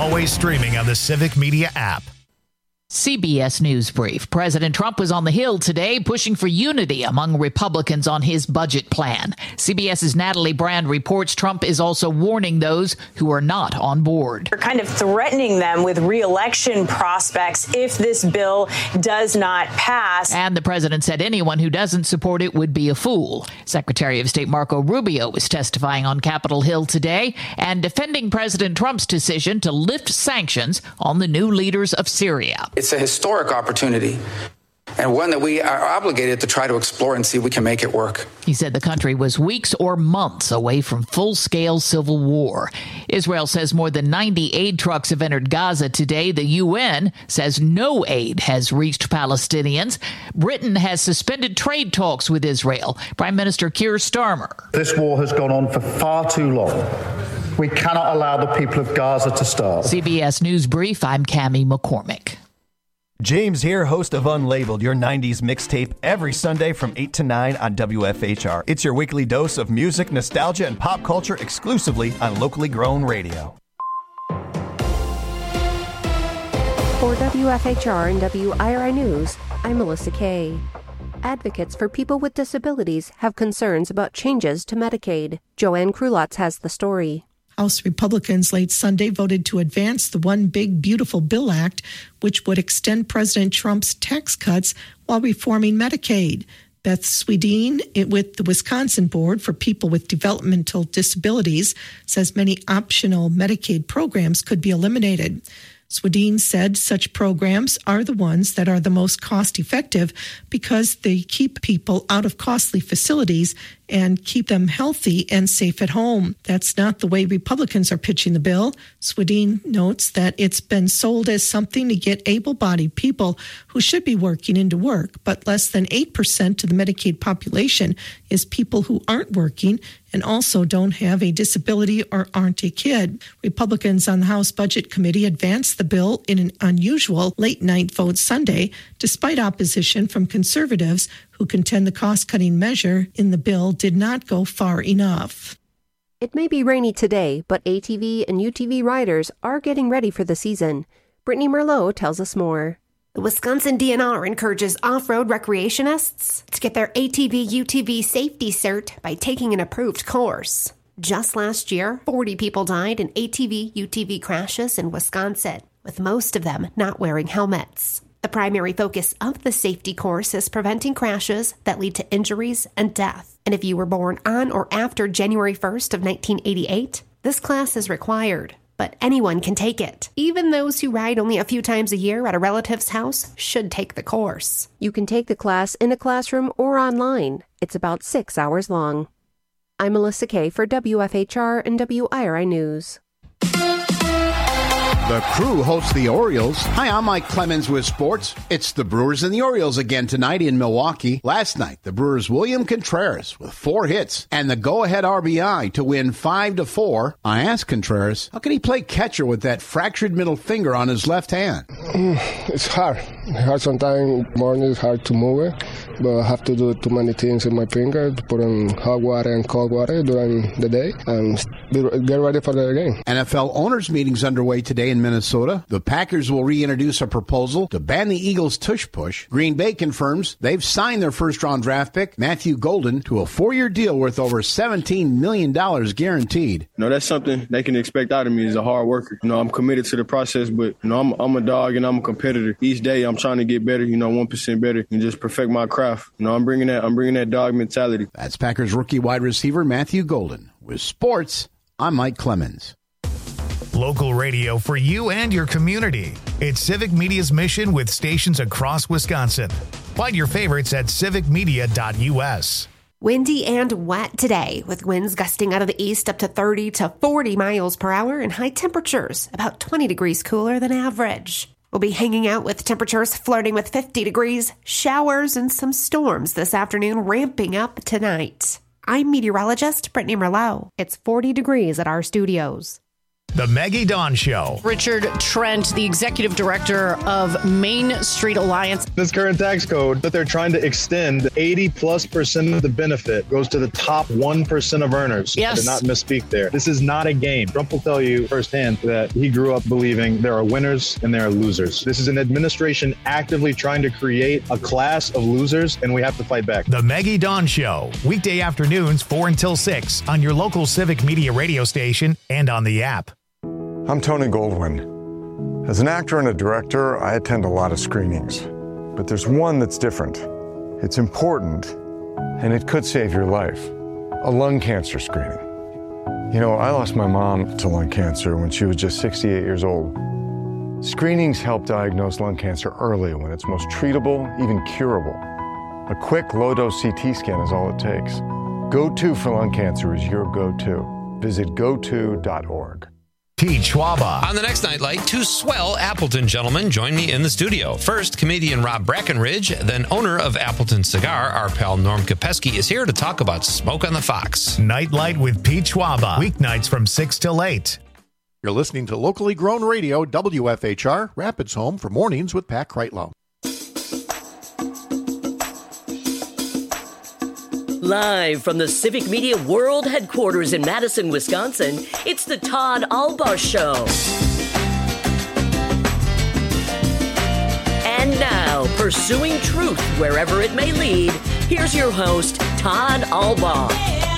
always streaming on the Civic Media app. CBS News Brief. President Trump was on the Hill today pushing for unity among Republicans on his budget plan. CBS's Natalie Brand reports Trump is also warning those who are not on board. They're kind of threatening them with re-election prospects if this bill does not pass. And the president said anyone who doesn't support it would be a fool. Secretary of State Marco Rubio was testifying on Capitol Hill today and defending President Trump's decision to lift sanctions on the new leaders of Syria. It's a historic opportunity and one that we are obligated to try to explore and see if we can make it work. He said the country was weeks or months away from full-scale civil war. Israel says more than 90 aid trucks have entered Gaza today. The UN says no aid has reached Palestinians. Britain has suspended trade talks with Israel. Prime Minister Keir Starmer. This war has gone on for far too long. We cannot allow the people of Gaza to starve. CBS News Brief, I'm Cammie McCormick. James here, host of Unlabeled, your 90s mixtape, every Sunday from 8 to 9 on WFHR. It's your weekly dose of music, nostalgia, and pop culture exclusively on locally grown radio. For WFHR and WIRI News, I'm Melissa Kay. Advocates for people with disabilities have concerns about changes to Medicaid. Joanne Krulotz has the story. House Republicans late Sunday voted to advance the One Big Beautiful Bill Act, which would extend President Trump's tax cuts while reforming Medicaid. Beth Swedien, with the Wisconsin Board for People with Developmental Disabilities, says many optional Medicaid programs could be eliminated. Swedien said such programs are the ones that are the most cost-effective because they keep people out of costly facilities and keep them healthy and safe at home. That's not the way Republicans are pitching the bill. Swedien notes that it's been sold as something to get able-bodied people who should be working into work, but less than 8% of the Medicaid population is people who aren't working and also don't have a disability or aren't a kid. Republicans on the House Budget Committee advanced the bill in an unusual late-night vote Sunday, despite opposition from conservatives who contend the cost-cutting measure in the bill did not go far enough. It may be rainy today, but ATV and UTV riders are getting ready for the season. Brittany Merlot tells us more. The Wisconsin DNR encourages off-road recreationists to get their ATV-UTV safety cert by taking an approved course. Just last year, 40 people died in ATV-UTV crashes in Wisconsin, with most of them not wearing helmets. The primary focus of the safety course is preventing crashes that lead to injuries and death. And if you were born on or after January 1st of 1988, this class is required. But anyone can take it. Even those who ride only a few times a year at a relative's house should take the course. You can take the class in a classroom or online. It's about 6 hours long. I'm Melissa Kay for WFHR and WIRI News. The Crew hosts the Orioles. Hi, I'm Mike Clemens with sports. It's the Brewers and the Orioles again tonight in Milwaukee. Last night, the Brewers' William Contreras with 4 hits and the go-ahead RBI to win 5-4. I asked Contreras, how can he play catcher with that fractured middle finger on his left hand? It's hard. Sometimes in the morning it's hard to move it, but I have to do too many things in my finger, to put in hot water and cold water during the day and get ready for the game. NFL owners' meetings underway today in Minnesota. The Packers will reintroduce a proposal to ban the Eagles' tush push. Green Bay confirms they've signed their first-round draft pick, Matthew Golden, to a 4-year deal worth over $17 million guaranteed. That's something they can expect out of me as a hard worker. I'm committed to the process, but I'm a dog and I'm a competitor. Each day I'm trying to get better, 1% better, and just perfect my craft. I'm bringing that dog mentality. That's Packers rookie wide receiver Matthew Golden. With sports, I'm Mike Clemens. Local radio for you and your community. It's Civic Media's mission with stations across Wisconsin. Find your favorites at civicmedia.us. Windy and wet today, with winds gusting out of the east up to 30 to 40 miles per hour and high temperatures about 20 degrees cooler than average. We'll be hanging out with temperatures flirting with 50 degrees, showers, and some storms this afternoon ramping up tonight. I'm meteorologist Brittany Merlot. It's 40 degrees at our studios. The Maggie Dawn Show. Richard Trent, the executive director of Main Street Alliance. This current tax code that they're trying to extend, 80+% of the benefit goes to the top 1% of earners. Yes. I did not misspeak there. This is not a game. Trump will tell you firsthand that he grew up believing there are winners and there are losers. This is an administration actively trying to create a class of losers, and we have to fight back. The Maggie Dawn Show. Weekday afternoons 4 until 6 on your local Civic Media radio station and on the app. I'm Tony Goldwyn. As an actor and a director, I attend a lot of screenings. But there's one that's different. It's important, and it could save your life. A lung cancer screening. You know, I lost my mom to lung cancer when she was just 68 years old. Screenings help diagnose lung cancer early when it's most treatable, even curable. A quick, low-dose CT scan is all it takes. Go-To for lung cancer is your go-to. Visit goto.org. Pete Schwaba. On the next Nightlight, two swell Appleton gentlemen join me in the studio. First, comedian Rob Brackenridge, then owner of Appleton Cigar, our pal Norm Kopeski, is here to talk about Smoke on the Fox. Nightlight with Pete Schwaba. Weeknights from 6 till 8. You're listening to locally grown radio, WFHR, Rapids Home for Mornings with Pat Kreitlow. Live from the Civic Media World Headquarters in Madison, Wisconsin, it's the Todd Albaugh Show. And now, pursuing truth wherever it may lead, here's your host, Todd Albaugh.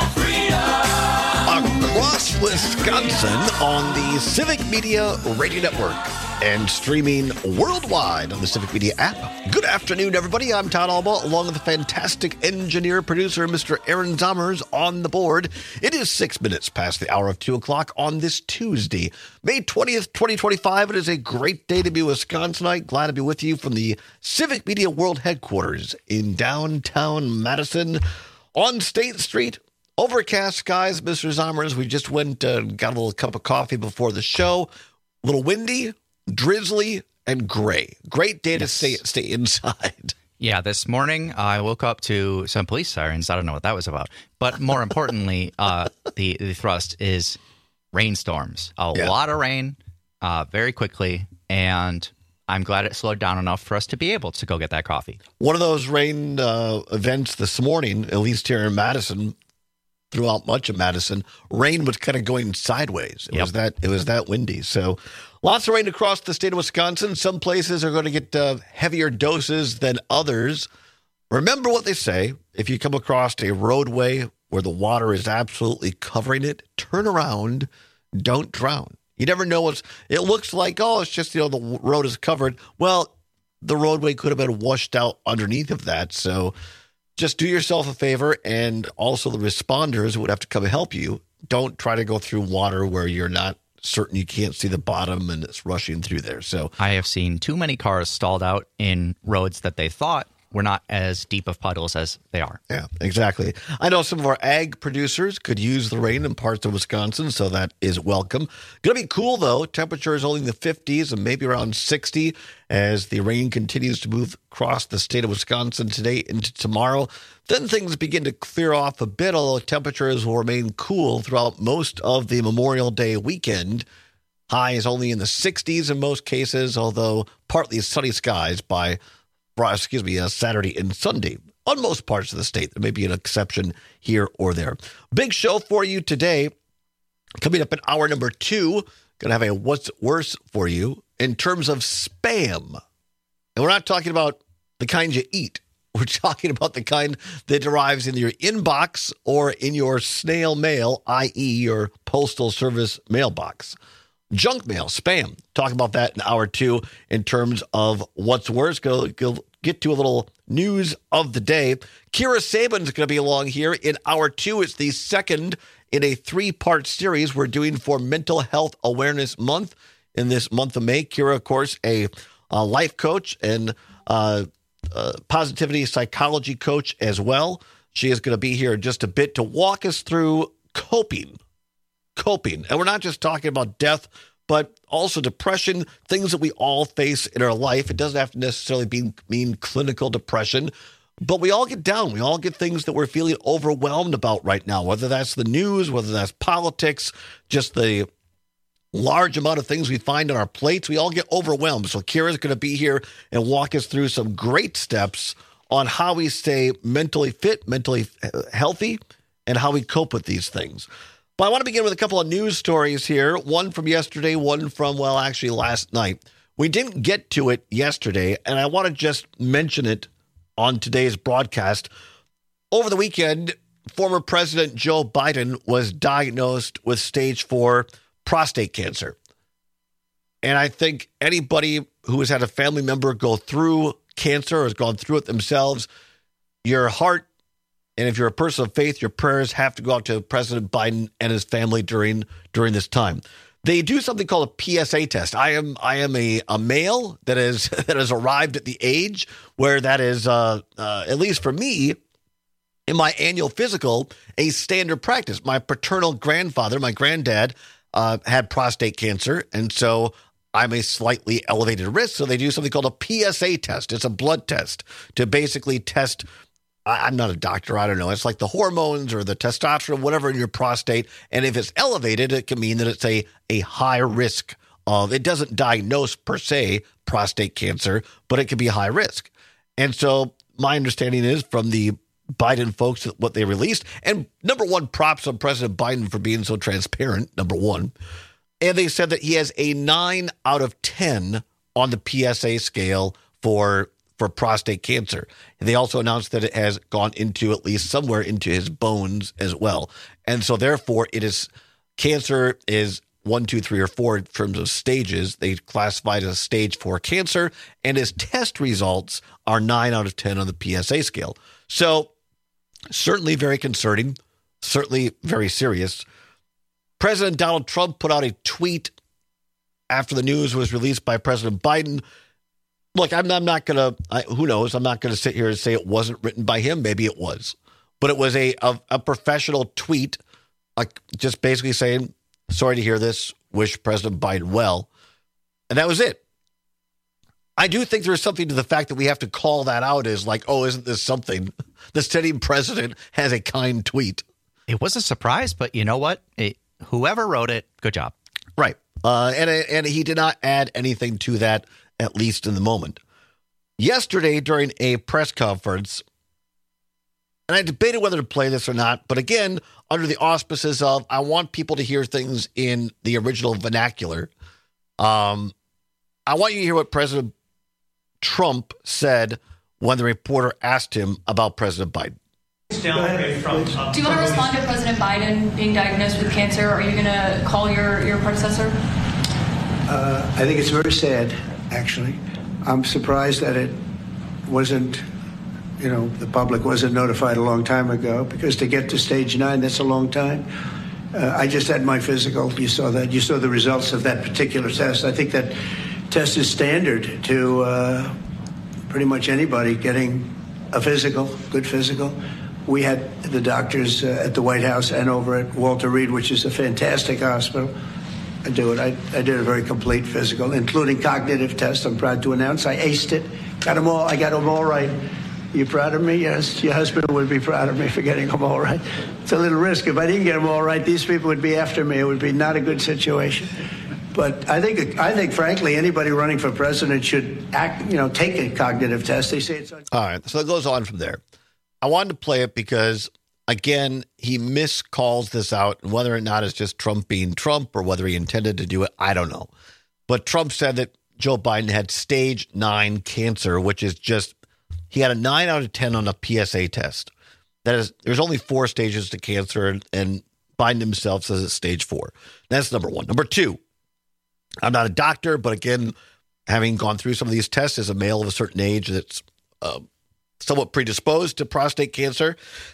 Across Wisconsin on the Civic Media Radio Network and streaming worldwide on the Civic Media app. Good afternoon, everybody. I'm Todd Albaugh, along with the fantastic engineer, producer, Mr. Aaron Zommers on the board. It is 6 minutes past the hour of 2 o'clock on this Tuesday, May 20th, 2025. It is a great day to be Wisconsinite. Glad to be with you from the Civic Media World Headquarters in downtown Madison on State Street. Overcast skies, Mr. Zommers. We just went, got a little cup of coffee before the show. A little windy, drizzly, and gray. Great day to stay inside. Yeah, this morning I woke up to some police sirens. I don't know what that was about. But more importantly, the thrust is rainstorms. A lot of rain very quickly, and I'm glad it slowed down enough for us to be able to go get that coffee. One of those rain events this morning, at least here in Madison, throughout much of Madison, rain was kind of going sideways. It was that windy. So lots of rain across the state of Wisconsin. Some places are going to get heavier doses than others. Remember what they say. If you come across a roadway where the water is absolutely covering it, turn around, don't drown. You never know it looks like, it's just, the road is covered. Well, the roadway could have been washed out underneath of that. So just do yourself a favor, and also the responders would have to come and help you. Don't try to go through water where you're not certain you can't see the bottom and it's rushing through there. So I have seen too many cars stalled out in roads that they thought were not as deep of puddles as they are. Yeah, exactly. I know some of our ag producers could use the rain in parts of Wisconsin, so that is welcome. Going to be cool, though. Temperature is only in the 50s and maybe around 60 as the rain continues to move across the state of Wisconsin today into tomorrow. Then things begin to clear off a bit, although temperatures will remain cool throughout most of the Memorial Day weekend. High is only in the 60s in most cases, although partly sunny skies by Saturday and Sunday on most parts of the state. There may be an exception here or there. Big show for you today. Coming up in hour number 2, going to have a what's worse for you in terms of spam. And we're not talking about the kind you eat. We're talking about the kind that arrives in your inbox or in your snail mail, i.e. your postal service mailbox. Junk mail, spam. Talk about that in hour 2 in terms of what's worse. Go get to a little news of the day. Kira Sabin's going to be along here in hour 2. It's the second in a 3-part series we're doing for Mental Health Awareness Month in this month of May. Kira, of course, a life coach and positivity psychology coach as well. She is going to be here in just a bit to walk us through coping. And we're not just talking about death, but also depression, things that we all face in our life. It doesn't have to necessarily mean clinical depression, but we all get down. We all get things that we're feeling overwhelmed about right now, whether that's the news, whether that's politics, just the large amount of things we find on our plates, we all get overwhelmed. So Kira's going to be here and walk us through some great steps on how we stay mentally fit, mentally healthy, and how we cope with these things. But I want to begin with a couple of news stories here. One from yesterday, one from, well, actually last night. We didn't get to it yesterday, and I want to just mention it on today's broadcast. Over the weekend, former President Joe Biden was diagnosed with stage 4 prostate cancer. And I think anybody who has had a family member go through cancer or has gone through it themselves, your heart, and if you're a person of faith, your prayers have to go out to President Biden and his family during this time. They do something called a PSA test. I am a male that has arrived at the age where that is, at least for me, in my annual physical, a standard practice. My paternal grandfather, my granddad, had prostate cancer, and so I'm a slightly elevated risk. So they do something called a PSA test. It's a blood test to basically test. I'm not a doctor. I don't know. It's like the hormones or the testosterone, whatever in your prostate. And if it's elevated, it can mean that it's a high risk of, it doesn't diagnose per se prostate cancer, but it can be high risk. And so my understanding is from the Biden folks, what they released, and number one, props on President Biden for being so transparent, number one. And they said that he has a 9 out of 10 on the PSA scale for prostate cancer. And they also announced that it has gone into at least somewhere into his bones as well. And so therefore cancer is 1, 2, 3, or 4 in terms of stages. They classified as stage 4 cancer, and his test results are 9 out of 10 on the PSA scale. So certainly very concerning, certainly very serious. President Donald Trump put out a tweet after the news was released by President Biden. Look, I'm not going to, who knows? I'm not going to sit here and say it wasn't written by him. Maybe it was. But it was a professional tweet, just basically saying, sorry to hear this, wish President Biden well. And that was it. I do think there's something to the fact that we have to call that out as like, oh, isn't this something? The sitting president has a kind tweet. It was a surprise, but you know what? Whoever wrote it, good job. Right. And he did not add anything to that, at least in the moment. Yesterday, during a press conference, and I debated whether to play this or not, but again, under the auspices of, I want people to hear things in the original vernacular. I want you to hear what President Trump said when the reporter asked him about President Biden. Do you want to respond to President Biden being diagnosed with cancer? Are you going to call your predecessor? I think it's very sad, actually. I'm surprised that it wasn't, the public wasn't notified a long time ago, because to get to stage 9, that's a long time. I just had my physical. You saw that. You saw the results of that particular test. I think that test is standard to pretty much anybody getting a physical, good physical. We had the doctors at the White House and over at Walter Reed, which is a fantastic hospital. I do it. I did a very complete physical, including cognitive tests. I'm proud to announce I aced it. Got them all. I got them all right. You proud of me? Yes. Your husband would be proud of me for getting them all right. It's a little risk. If I didn't get them all right, these people would be after me. It would be not a good situation. But I think, frankly, anybody running for president should take a cognitive test. They say it's all right. So it goes on from there. I wanted to play it because, again, he miscalls this out. And whether or not it's just Trump being Trump or whether he intended to do it, I don't know. But Trump said that Joe Biden had stage 9 cancer, which is just, he had a 9 out of 10 on a PSA test. That is, there's only 4 stages to cancer, and Biden himself says it's stage 4. That's number one. Number two, I'm not a doctor, but again, having gone through some of these tests as a male of a certain age that's somewhat predisposed to prostate cancer,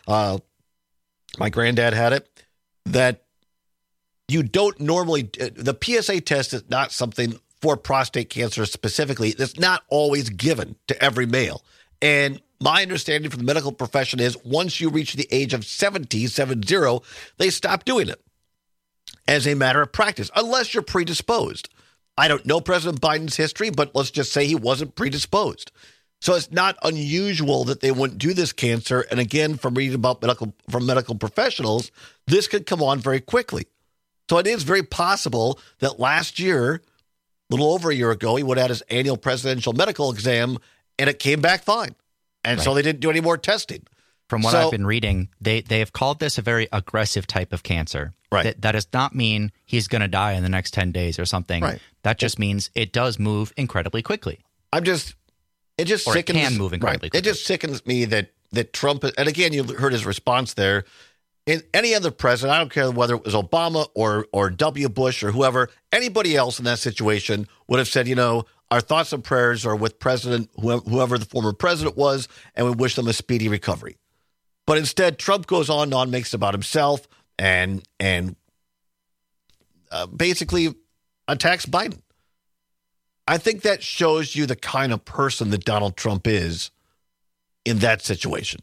my granddad had it, that you don't normally, the PSA test is not something for prostate cancer specifically. That's not always given to every male. And my understanding from the medical profession is once you reach the age of 70, they stop doing it as a matter of practice, unless you're predisposed. I don't know President Biden's history, but let's just say he wasn't predisposed. So it's not unusual that they wouldn't do this cancer. And again, from reading about medical professionals, this could come on very quickly. So it is very possible that last year, a little over a year ago, he would have had his annual presidential medical exam and it came back fine. And so they didn't do any more testing. From what I've been reading, they have called this a very aggressive type of cancer. Right. That does not mean he's going to die in the next 10 days or something. Right. That just means it does move incredibly quickly. It just sickens. It can move incredibly quickly. It just sickens me that Trump, and again, you heard his response there. In any other president, I don't care whether it was Obama or W. Bush or whoever, anybody else in that situation would have said, our thoughts and prayers are with President, whoever the former president was, and we wish them a speedy recovery. But instead, Trump goes on and on, makes it about himself, and basically attacks Biden. I think that shows you the kind of person that Donald Trump is in that situation.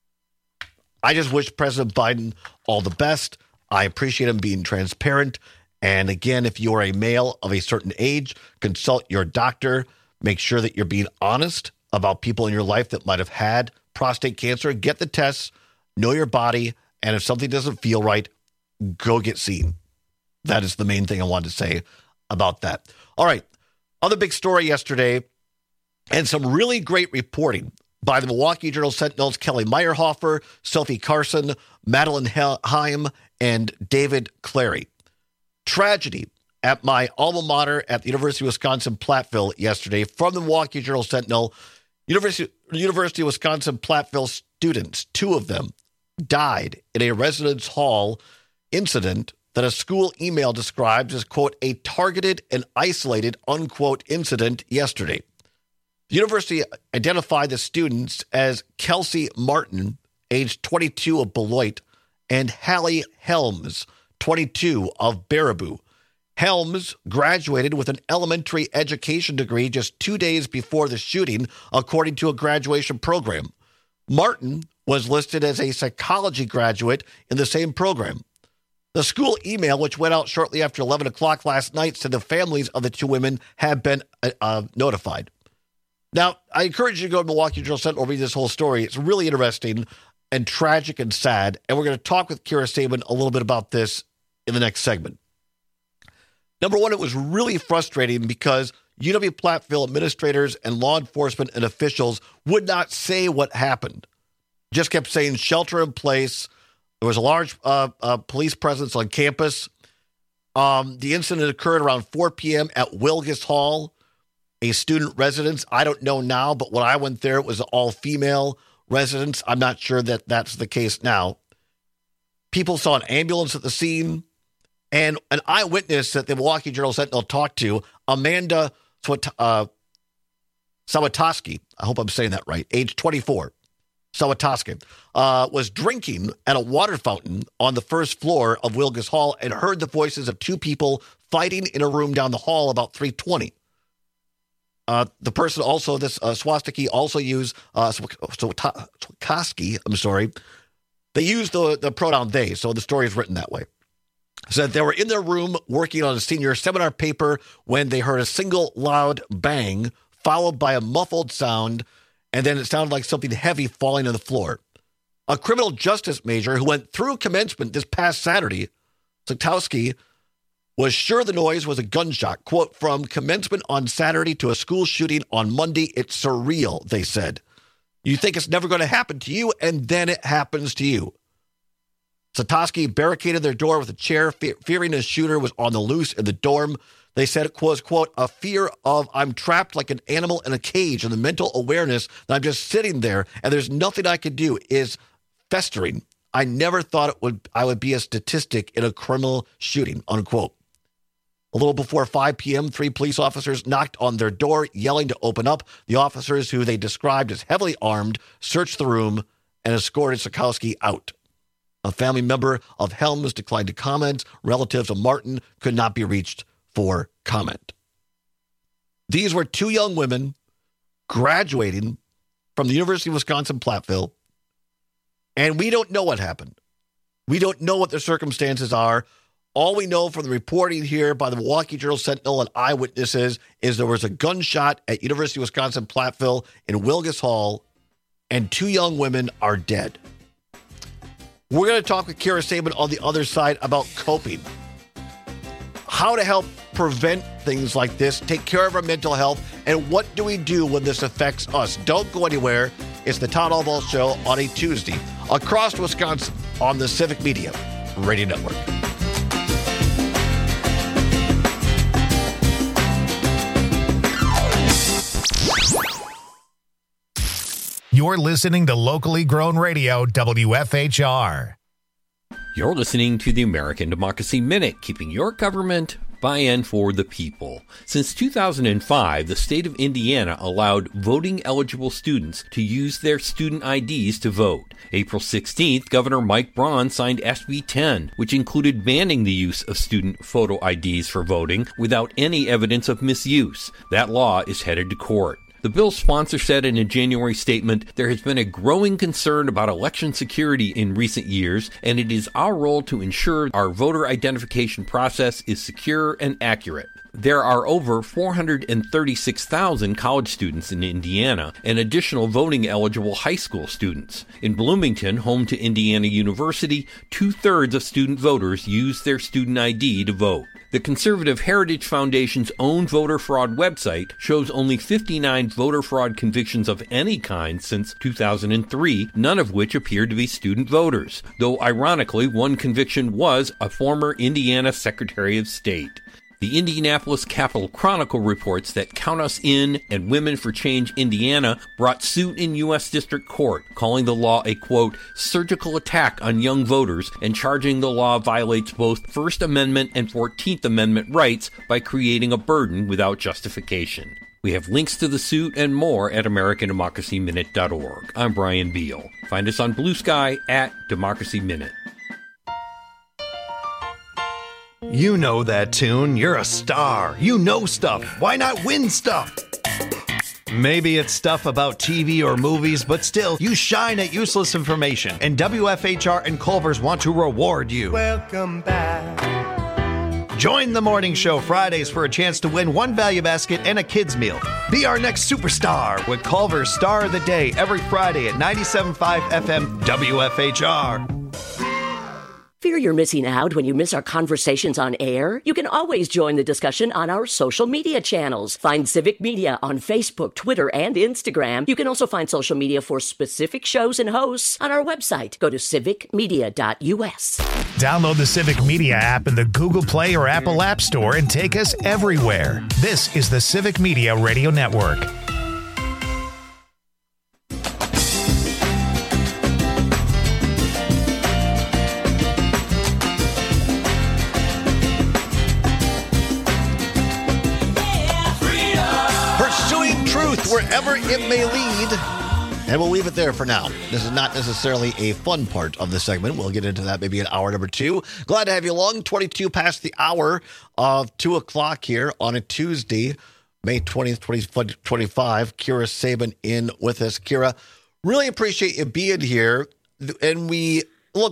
I just wish President Biden all the best. I appreciate him being transparent. And again, if you are a male of a certain age, consult your doctor. Make sure that you're being honest about people in your life that might have had prostate cancer. Get the tests, know your body, and if something doesn't feel right, go get seen. That is the main thing I wanted to say about that. All right. Other big story yesterday, and some really great reporting by the Milwaukee Journal-Sentinel's Kelly Meyerhofer, Sophie Carson, Madeline Heim, and David Clary. Tragedy at my alma mater at the University of Wisconsin-Platteville yesterday from the Milwaukee Journal-Sentinel. University of Wisconsin-Platteville students, 2 of them, died in a residence hall incident that a school email describes as, quote, a targeted and isolated, unquote, incident yesterday. The university identified the students as Kelsey Martin, age 22 of Beloit, and Hallie Helms, 22 of Baraboo. Helms graduated with an elementary education degree just 2 days before the shooting, according to a graduation program. Martin was listed as a psychology graduate in the same program. The school email, which went out shortly after 11 o'clock last night, said the families of the 2 women have been notified. Now, I encourage you to go to Milwaukee Journal-Sentinel and read this whole story. It's really interesting and tragic and sad, and we're going to talk with Kira Sabin a little bit about this in the next segment. Number one, it was really frustrating because UW-Platteville administrators and law enforcement and officials would not say what happened. Just kept saying shelter in place. There was a large police presence on campus. The incident occurred around 4 p.m. at Wilgus Hall, a student residence. I don't know now, but when I went there, it was an all-female residence. I'm not sure that that's the case now. People saw an ambulance at the scene, and an eyewitness that the Milwaukee Journal-Sentinel talked to, Amanda Sawatoski, I hope I'm saying that right, age 24, Sawatoski, was drinking at a water fountain on the first floor of Wilgus Hall and heard the voices of 2 people fighting in a room down the hall about 3:20. The person also, this Swastiki also used, Swakoski, I'm sorry, they used the pronoun they, so the story is written that way. Said they were in their room working on a senior seminar paper when they heard a single loud bang followed by a muffled sound, and then it sounded like something heavy falling on the floor. A criminal justice major who went through commencement this past Saturday, Sotowski, was sure the noise was a gunshot. Quote, from commencement on Saturday to a school shooting on Monday, it's surreal, they said. You think it's never going to happen to you, and then it happens to you. Sotowski barricaded their door with a chair, fearing a shooter was on the loose in the dorm. They said it was, quote, a fear of I'm trapped like an animal in a cage, and the mental awareness that I'm just sitting there and there's nothing I could do is festering. I never thought I would be a statistic in a criminal shooting, unquote. A little before 5 p.m., 3 police officers knocked on their door, yelling to open up. The officers, who they described as heavily armed, searched the room and escorted Sotowski out. A family member of Helms declined to comment. Relatives of Martin could not be reached for comment. These were 2 young women graduating from the University of Wisconsin-Platteville, and we don't know what happened. We don't know what the circumstances are. All we know from the reporting here by the Milwaukee Journal-Sentinel and eyewitnesses is there was a gunshot at University of Wisconsin-Platteville in Wilgus Hall, and 2 young women are dead. We're going to talk with Kira Sabin on the other side about coping. how to help prevent things like this, take care of our mental health, and what do we do when this affects us. Don't go anywhere. It's the Todd Albaugh Show on a Tuesday across Wisconsin on the Civic Media Radio Network. You're listening to locally grown radio, WFHR. You're listening to the American Democracy Minute, keeping your government by and for the people. Since 2005, the state of Indiana allowed voting-eligible students to use their student IDs to vote. April 16th, Governor Mike Braun signed SB 10, which included banning the use of student photo IDs for voting without any evidence of misuse. That law is headed to court. The bill's sponsor said in a January statement, there has been a growing concern about election security in recent years, and it is our role to ensure our voter identification process is secure and accurate. There are over 436,000 college students in Indiana and additional voting-eligible high school students. In Bloomington, home to Indiana University, 2/3 of student voters use their student ID to vote. The Conservative Heritage Foundation's own voter fraud website shows only 59 voter fraud convictions of any kind since 2003, none of which appeared to be student voters, though ironically one conviction was a former Indiana Secretary of State. The Indianapolis Capital Chronicle reports that Count Us In and Women for Change Indiana brought suit in U.S. District Court, calling the law a, quote, surgical attack on young voters and charging the law violates both First Amendment and 14th Amendment rights by creating a burden without justification. We have links to the suit and more at AmericanDemocracyMinute.org. I'm Brian Beal. Find us on Blue Sky at Democracy Minute. You know that tune. You're a star. You know stuff. Why not win stuff? Maybe it's stuff about TV or movies, but still, you shine at useless information. And WFHR and Culver's want to reward you. Welcome back. Join the morning show Fridays for a chance to win one value basket and a kid's meal. Be our next superstar with Culver's Star of the Day every Friday at 97.5 FM WFHR. Fear you're missing out when you miss our conversations on air? You can always join the discussion on our social media channels. Find Civic Media on Facebook, Twitter, and Instagram. You can also find social media for specific shows and hosts on our website. Go to civicmedia.us. Download the Civic Media app in the Google Play or Apple App Store and take us everywhere. This is the Civic Media Radio Network. Wherever it may lead. And we'll leave it there for now. This is not necessarily a fun part of the segment. We'll get into that maybe in hour number 2. Glad to have you along. 22 past the hour of 2 o'clock here on a Tuesday, May 20th, 2025. Kira Sabin in with us. Kira, really appreciate you being here. And we'll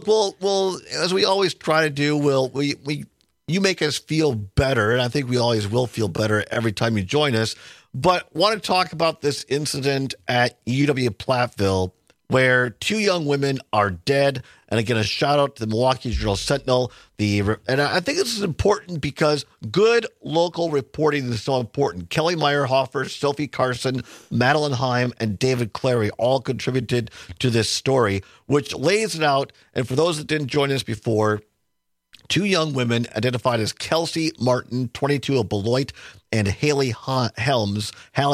as we always try to do, you make us feel better. And I think we always will feel better every time you join us. But want to talk about this incident at UW-Platteville where 2 young women are dead. And again, a shout out to the Milwaukee Journal-Sentinel. And I think this is important because good local reporting is so important. Kelly Meyerhofer, Sophie Carson, Madeline Heim, and David Clary all contributed to this story, which lays it out. And for those that didn't join us before, 2 young women identified as Kelsey Martin, 22 of Beloit, and Hallie Helms,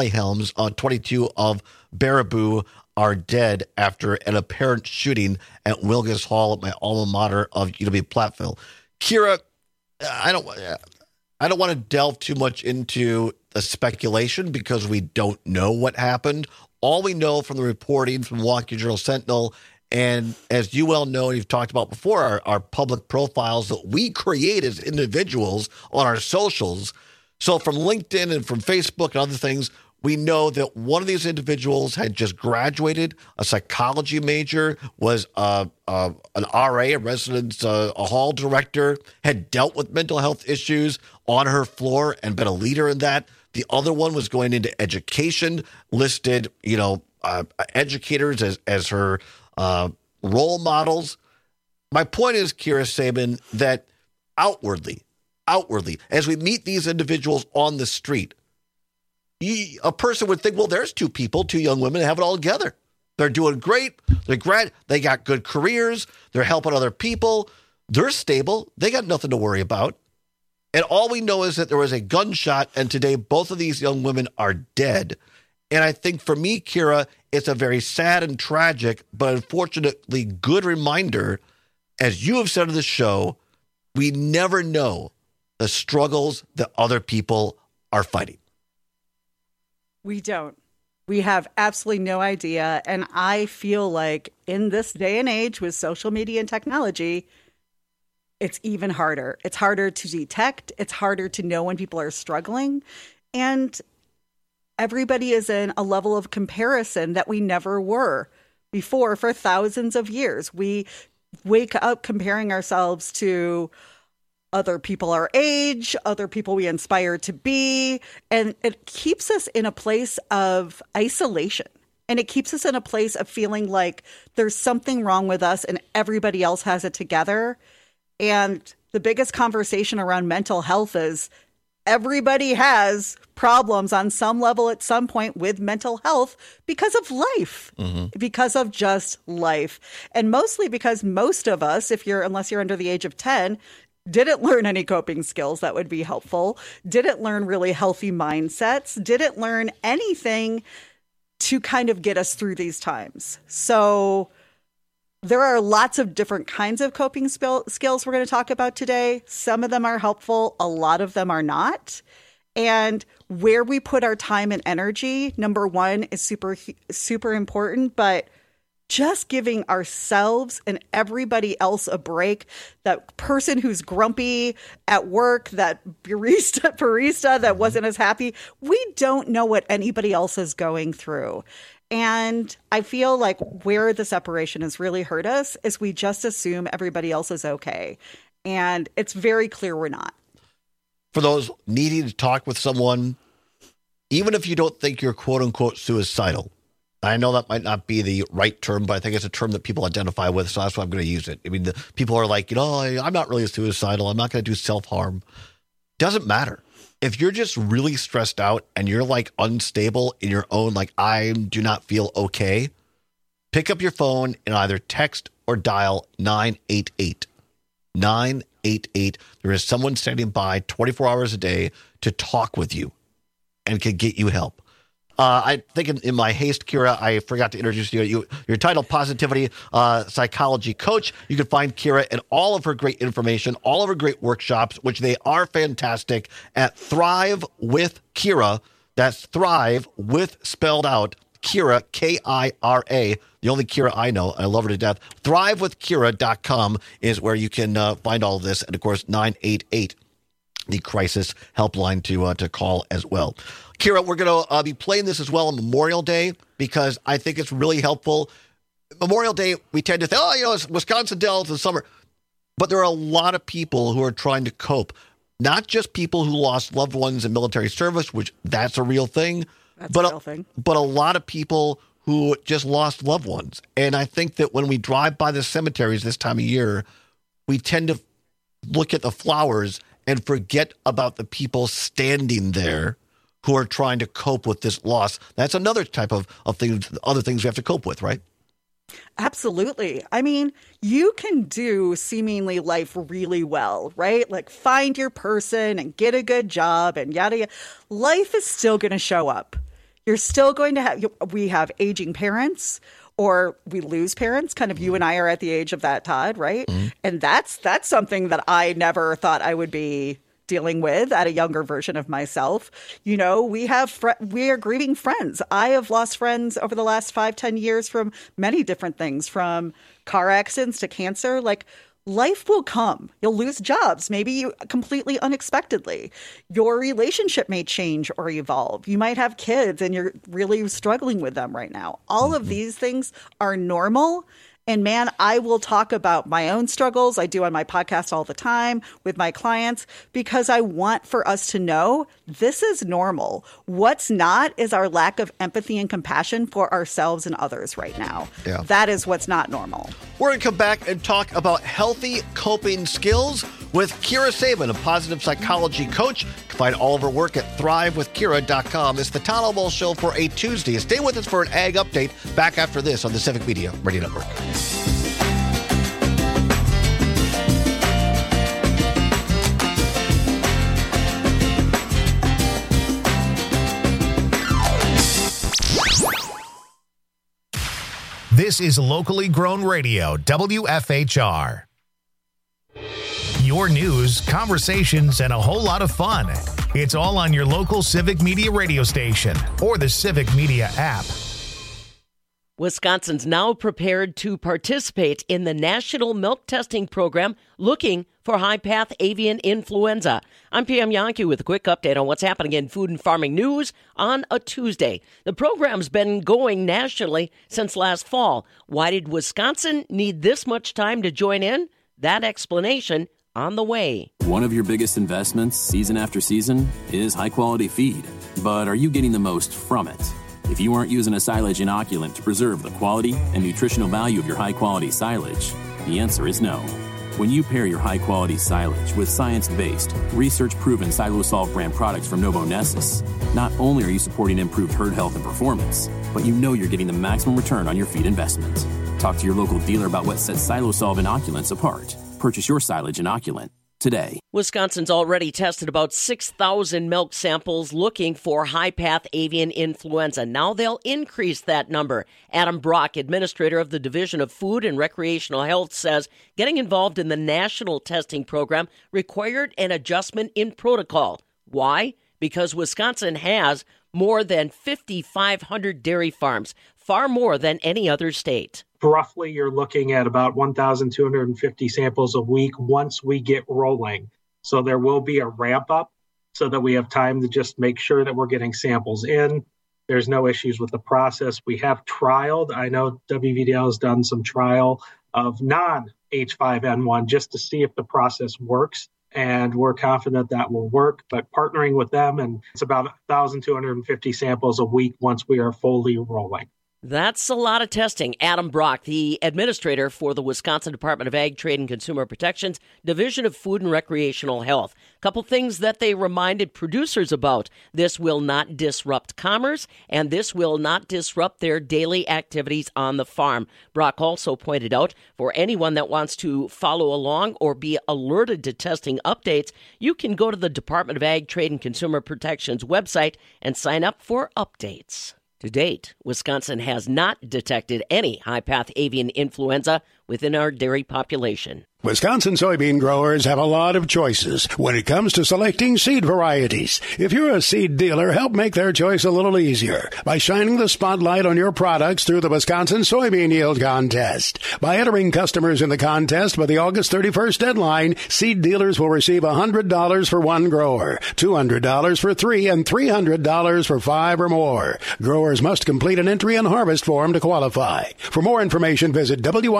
22 of Baraboo, are dead after an apparent shooting at Wilgus Hall at my alma mater of UW-Platteville. Kira, I don't want to delve too much into the speculation because we don't know what happened. All we know from the reporting from Milwaukee Journal-Sentinel, and as you well know, you've talked about before, our public profiles that we create as individuals on our socials. So from LinkedIn and from Facebook and other things, we know that one of these individuals had just graduated, a psychology major, was an RA, a residence a hall director, had dealt with mental health issues on her floor and been a leader in that. The other one was going into education, listed, educators as her role models. My point is, Kira Sabin, that outwardly, outwardly, as we meet these individuals on the street, a person would think, well, there's two young women that have it all together. They're doing great. They got good careers. They're helping other people. They're stable. They got nothing to worry about. And all we know is that there was a gunshot, and today both of these young women are dead. And I think for me, Kira, it's a very sad and tragic, but unfortunately good reminder, as you have said on the show, we never know the struggles that other people are fighting. We don't. We have absolutely no idea. And I feel like in this day and age with social media and technology, it's even harder. It's harder to detect. It's harder to know when people are struggling. And everybody is in a level of comparison that we never were before for thousands of years. We wake up comparing ourselves to other people our age, other people we inspire to be, and it keeps us in a place of isolation. And it keeps us in a place of feeling like there's something wrong with us and everybody else has it together. And the biggest conversation around mental health is everybody has problems on some level at some point with mental health because of life, because of just life. And mostly because most of us, unless you're under the age of 10, didn't learn any coping skills that would be helpful, didn't learn really healthy mindsets, didn't learn anything to kind of get us through these times. So there are lots of different kinds of coping skills we're going to talk about today. Some of them are helpful. A lot of them are not. And where we put our time and energy, number one, is super, super important. But just giving ourselves and everybody else a break, that person who's grumpy at work, that barista that wasn't as happy, we don't know what anybody else is going through. And I feel like where the separation has really hurt us is we just assume everybody else is okay. And it's very clear we're not. For those needing to talk with someone, even if you don't think you're quote unquote suicidal, I know that might not be the right term, but I think it's a term that people identify with, so that's why I'm going to use it. I mean, people are like, I'm not really suicidal. I'm not going to do self-harm. Doesn't matter. If you're just really stressed out and you're like unstable in your own, like, I do not feel okay, pick up your phone and either text or dial 988. 988. There is someone standing by 24 hours a day to talk with you and can get you help. I think in my haste, Kira, I forgot to introduce you. Your title, Positivity Psychology Coach. You can find Kira and all of her great information, all of her great workshops, which they are fantastic, at Thrive with Kira. That's Thrive with spelled out Kira, Kira, the only Kira I know. I love her to death. ThriveWithKira.com is where you can find all of this. And, of course, 988, the crisis helpline to call as well. Kira, we're going to be playing this as well on Memorial Day because I think it's really helpful. Memorial Day, we tend to think, it's Wisconsin Dells in summer. But there are a lot of people who are trying to cope, not just people who lost loved ones in military service, which that's a real thing, but a lot of people who just lost loved ones. And I think that when we drive by the cemeteries this time of year, we tend to look at the flowers and forget about the people standing there who are trying to cope with this loss. That's another type of things, other things we have to cope with, right? Absolutely. I mean, you can do seemingly life really well, right? Like find your person and get a good job and yada, yada. Life is still going to show up. You're still going to we have aging parents or we lose parents. Kind of you and I are at the age of that, Todd, right? Mm-hmm. And that's something that I never thought I would be dealing with at a younger version of myself. We are grieving friends. I have lost friends over the last 5-10 years from many different things, from car accidents to cancer. Like, life will come. You'll lose jobs, maybe you completely unexpectedly. Your relationship may change or evolve. You might have kids and you're really struggling with them right now. All of these things are normal. And man, I will talk about my own struggles. I do on my podcast all the time with my clients because I want for us to know this is normal. What's not is our lack of empathy and compassion for ourselves and others right now. Yeah. That is what's not normal. We're going to come back and talk about healthy coping skills with Kira Sabin, a positive psychology coach. You can find all of her work at thrivewithkira.com. It's the Todd Albaugh Show for a Tuesday. Stay with us for an ag update. Back after this on the Civic Media Radio Network. This is locally grown radio, WFHR. Your news, conversations, and a whole lot of fun. It's all on your local Civic Media radio station or the Civic Media app. Wisconsin's now prepared to participate in the National Milk Testing Program looking for high-path avian influenza. I'm Pam Yankee with a quick update on what's happening in food and farming news on a Tuesday. The program's been going nationally since last fall. Why did Wisconsin need this much time to join in? That explanation on the way. One of your biggest investments, season after season, is high-quality feed. But are you getting the most from it? If you aren't using a silage inoculant to preserve the quality and nutritional value of your high-quality silage, the answer is no. When you pair your high-quality silage with science-based, research-proven Silosol brand products from Novonesis, not only are you supporting improved herd health and performance, but you know you're getting the maximum return on your feed investment. Talk to your local dealer about what sets Silosol inoculants apart. Purchase your silage inoculant today. Wisconsin's already tested about 6,000 milk samples looking for high-path avian influenza. Now they'll increase that number. Adam Brock, administrator of the Division of Food and Recreational Health, says getting involved in the national testing program required an adjustment in protocol. Why? Because Wisconsin has more than 5,500 dairy farms, far more than any other state. Roughly, you're looking at about 1,250 samples a week once we get rolling. So there will be a ramp up so that we have time to just make sure that we're getting samples in. There's no issues with the process. We have trialed. I know WVDL has done some trial of non-H5N1 just to see if the process works. And we're confident that will work. But partnering with them, and it's about 1,250 samples a week once we are fully rolling. That's a lot of testing. Adam Brock, the administrator for the Wisconsin Department of Ag, Trade, and Consumer Protection's Division of Food and Recreational Health. A couple things that they reminded producers about. This will not disrupt commerce, and this will not disrupt their daily activities on the farm. Brock also pointed out, for anyone that wants to follow along or be alerted to testing updates, you can go to the Department of Ag, Trade, and Consumer Protection's website and sign up for updates. To date, Wisconsin has not detected any high-path avian influenza within our dairy population. Wisconsin soybean growers have a lot of choices when it comes to selecting seed varieties. If you're a seed dealer, help make their choice a little easier by shining the spotlight on your products through the Wisconsin Soybean Yield Contest. By entering customers in the contest by the August 31st deadline, seed dealers will receive $100 for one grower, $200 for three, and $300 for five or more. Growers must complete an entry and harvest form to qualify. For more information, visit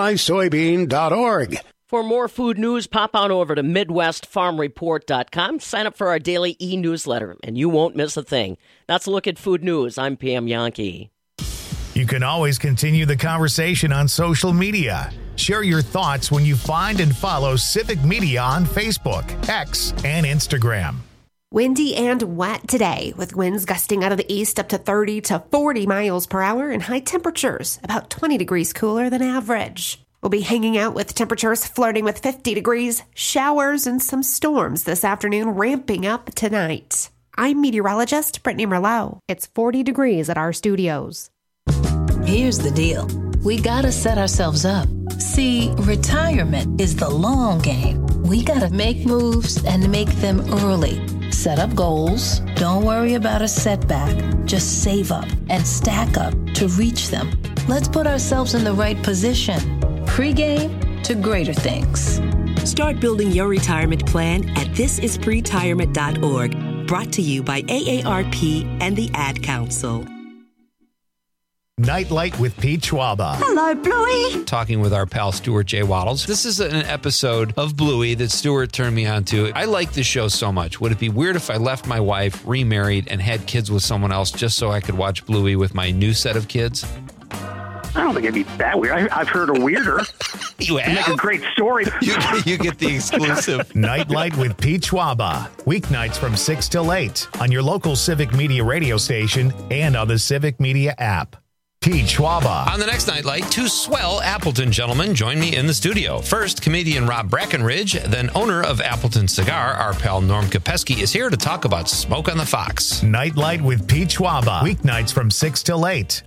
wisoybean.org. For more food news, pop on over to MidwestFarmReport.com. Sign up for our daily e-newsletter, and you won't miss a thing. That's a look at food news. I'm Pam Yankee. You can always continue the conversation on social media. Share your thoughts when you find and follow Civic Media on Facebook, X, and Instagram. Windy and wet today, with winds gusting out of the east up to 30 to 40 miles per hour and high temperatures about 20 degrees cooler than average. We'll be hanging out with temperatures flirting with 50 degrees, showers, and some storms this afternoon, ramping up tonight. I'm meteorologist Brittany Merlot. It's 40 degrees at our studios. Here's the deal. We gotta set ourselves up. See, retirement is the long game. We gotta make moves and make them early. Set up goals. Don't worry about a setback. Just save up and stack up to reach them. Let's put ourselves in the right position. Pre-game to greater things. Start building your retirement plan at thisispretirement.org. Brought to you by AARP and the Ad Council. Nightlight with Pete Schwaba. Hello, Bluey. Talking with our pal Stuart J. Waddles. This is an episode of Bluey that Stuart turned me on to. I like this show so much. Would it be weird if I left my wife, remarried, and had kids with someone else just so I could watch Bluey with my new set of kids? I don't think it'd be that weird. I've heard a weirder. You have? Make a great story. You get the exclusive. Nightlight with Pete Schwaba. Weeknights from 6 till 8 on your local Civic Media radio station and on the Civic Media app. Pete Schwaba. On the next Nightlight, two swell Appleton gentlemen join me in the studio. First, comedian Rob Breckenridge, then owner of Appleton Cigar, our pal Norm Kopeski, is here to talk about Smoke on the Fox. Nightlight with Pete Schwaba. Weeknights from 6 till 8.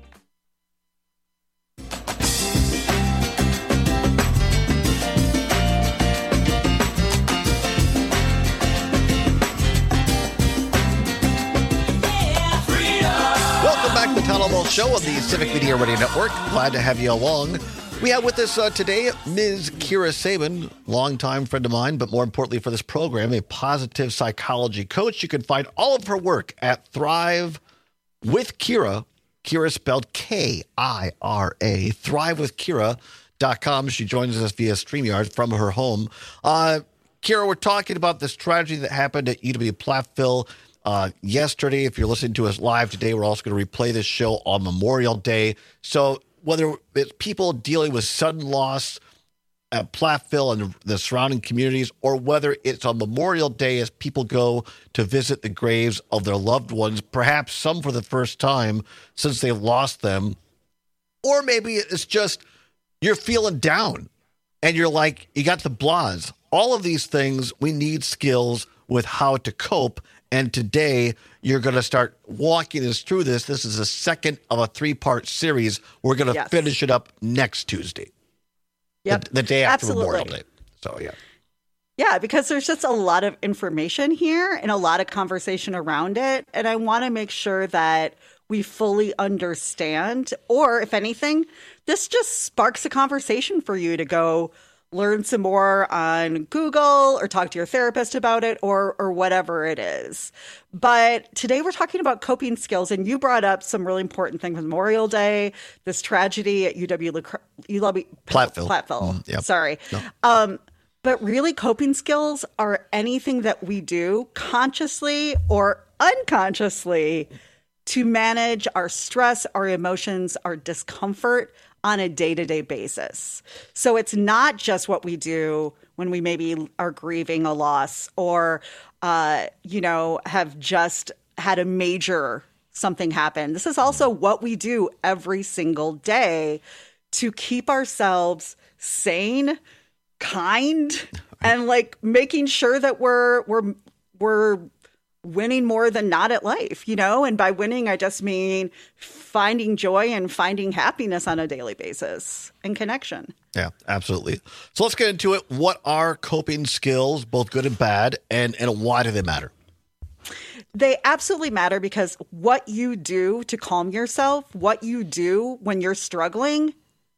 Show on the Civic Media Radio Network. Glad to have you along. We have with us today Ms. Kira Sabin, longtime friend of mine, but more importantly for this program, a positive psychology coach. You can find all of her work at Thrive with Kira. Kira spelled Kira. ThriveWithKira.com. She joins us via StreamYard from her home. Kira, we're talking about this tragedy that happened at UW-Platteville yesterday. If you're listening to us live today, we're also going to replay this show on Memorial Day. So whether it's people dealing with sudden loss at Platteville and the surrounding communities, or whether it's on Memorial Day as people go to visit the graves of their loved ones, perhaps some for the first time since they've lost them, or maybe it's just you're feeling down and you're like, you got the blahs. All of these things, we need skills with how to cope. And today, you're going to start walking us through this. This is the second of a 3-part series. We're going to finish it up next Tuesday. Yep. The day after Absolutely. Memorial Day. So, yeah. Yeah, because there's just a lot of information here and a lot of conversation around it. And I want to make sure that we fully understand, or if anything, this just sparks a conversation for you to go learn some more on Google or talk to your therapist about it or whatever it is. But today we're talking about coping skills, and you brought up some really important things. Memorial Day, this tragedy at Platteville. Yep. Sorry. No. But really, coping skills are anything that we do consciously or unconsciously to manage our stress, our emotions, our discomfort on a day-to-day basis. So it's not just what we do when we maybe are grieving a loss or, have just had a major something happen. This is also what we do every single day to keep ourselves sane, kind, and making sure that we're winning more than not at life, and by winning, I just mean finding joy and finding happiness on a daily basis and connection. Yeah, absolutely. So let's get into it. What are coping skills, both good and bad, and why do they matter? They absolutely matter because what you do to calm yourself, what you do when you're struggling,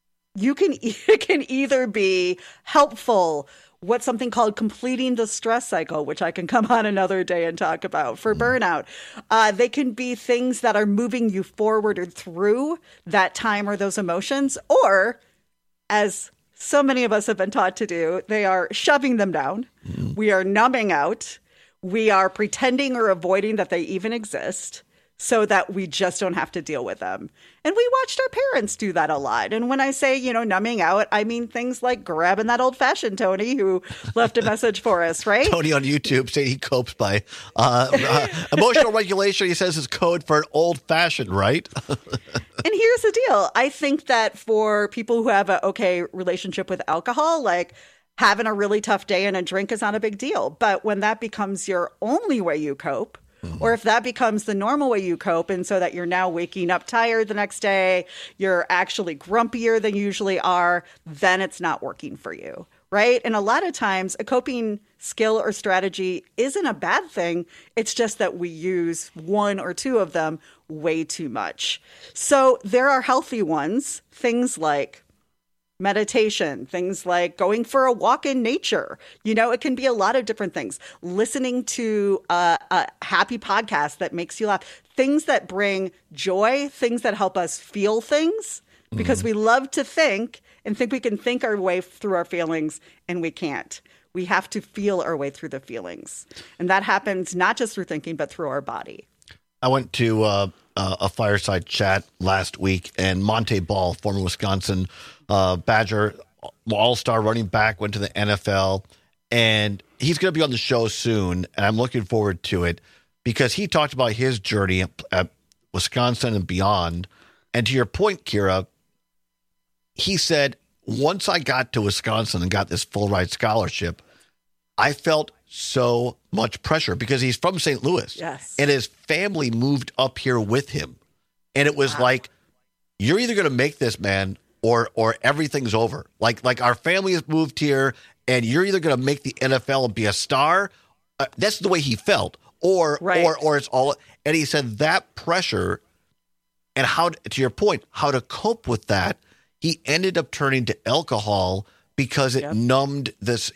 it can either be helpful, what's something called completing the stress cycle, which I can come on another day and talk about for burnout. They can be things that are moving you forward or through that time or those emotions, or as so many of us have been taught to do, they are shoving them down. We are numbing out. We are pretending or avoiding that they even exist, so that we just don't have to deal with them. And we watched our parents do that a lot. And when I say, numbing out, I mean things like grabbing that old-fashioned Tony who left a message for us, right? Tony on YouTube saying he copes by emotional regulation. He says is code for an old-fashioned, right? And here's the deal. I think that for people who have a okay relationship with alcohol, having a really tough day and a drink is not a big deal. But when that becomes your only way you cope, or if that becomes the normal way you cope, and so that you're now waking up tired the next day, you're actually grumpier than you usually are, then it's not working for you, right? And a lot of times a coping skill or strategy isn't a bad thing. It's just that we use one or two of them way too much. So there are healthy ones, things like meditation, things like going for a walk in nature. You know, it can be a lot of different things. Listening to a happy podcast that makes you laugh. Things that bring joy, things that help us feel things, because we love to think and think we can think our way through our feelings, and we can't. We have to feel our way through the feelings. And that happens not just through thinking, but through our body. I went to a fireside chat last week, and Monte Ball, former Wisconsin Badger all-star running back, went to the NFL, and he's going to be on the show soon, and I'm looking forward to it because he talked about his journey at Wisconsin and beyond. And to your point, Kira, he said, once I got to Wisconsin and got this full-ride scholarship, I felt so much pressure because he's from St. Louis. Yes. And his family moved up here with him. And it was like, you're either going to make this, man, or everything's over. Like our family has moved here, and you're either going to make the NFL and be a star. That's the way he felt. Or it's all. And he said that pressure, and how, to your point, how to cope with that, he ended up turning to alcohol because it numbed this.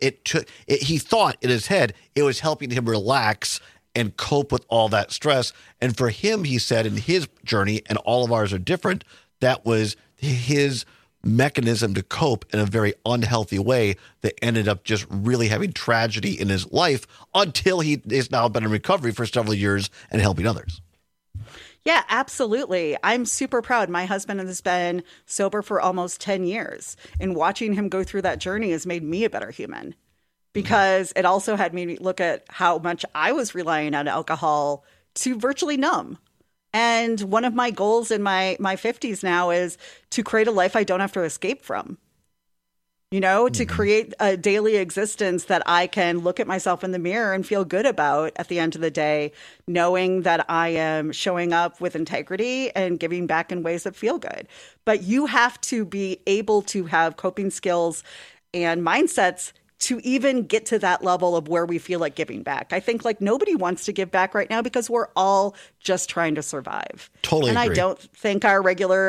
He thought in his head it was helping him relax and cope with all that stress. And for him, he said, in his journey, and all of ours are different, that was his mechanism to cope in a very unhealthy way that ended up just really having tragedy in his life until he has now been in recovery for several years and helping others. Yeah, absolutely. I'm super proud. My husband has been sober for almost 10 years, and watching him go through that journey has made me a better human, because it also had me look at how much I was relying on alcohol to virtually numb. And one of my goals in my 50s now is to create a life I don't have to escape from. You know, to create a daily existence that I can look at myself in the mirror and feel good about at the end of the day, knowing that I am showing up with integrity and giving back in ways that feel good. But you have to be able to have coping skills and mindsets to even get to that level of where we feel like giving back. I think like nobody wants to give back right now because we're all just trying to survive. Totally and agree. I don't think our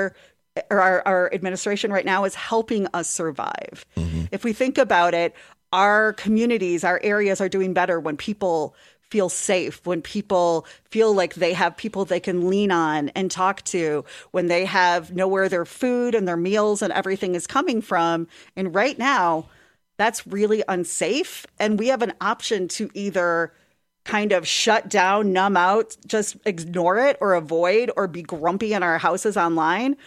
administration right now is helping us survive. If we think about it, our communities, our areas are doing better when people feel safe, when people feel like they have people they can lean on and talk to, when they know where their food and their meals and everything is coming from. And right now, that's really unsafe. And we have an option to either kind of shut down, numb out, just ignore it or avoid or be grumpy in our houses online,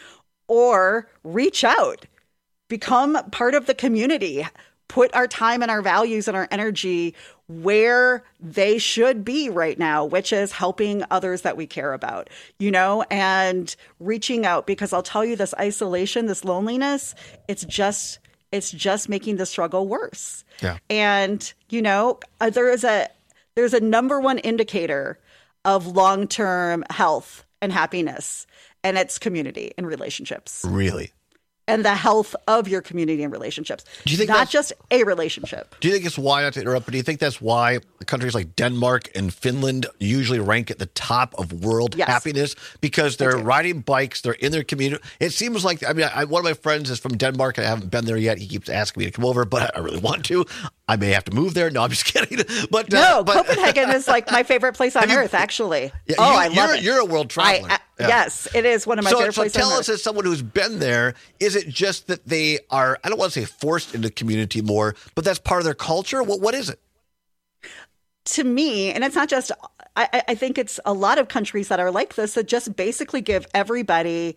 or reach out, become part of the community, put our time and our values and our energy where they should be right now, which is helping others that we care about, you know, and reaching out. Because I'll tell you, this isolation, this loneliness, it's just making the struggle worse. Yeah. And, you know, there's a number one indicator of long-term health and happiness, and it's community and relationships. Really? And the health of your community and relationships. Do you think not just a relationship? Do you think it's why, not to interrupt, but do you think that's why countries like Denmark and Finland usually rank at the top of world happiness? Because they're riding bikes, they're in their community. It seems like, I mean, one of my friends is from Denmark. I haven't been there yet. He keeps asking me to come over, but I really want to. I may have to move there. No, I'm just kidding. But Copenhagen is like my favorite place on earth, actually. Yeah, I love it. You're a world traveler. Yes, it is one of my favorite places on earth. So tell us, as someone who's been there, is it just that they are, I don't want to say forced into community more, but that's part of their culture? What is it? To me, and it's not just, I think it's a lot of countries that are like this that just basically give everybody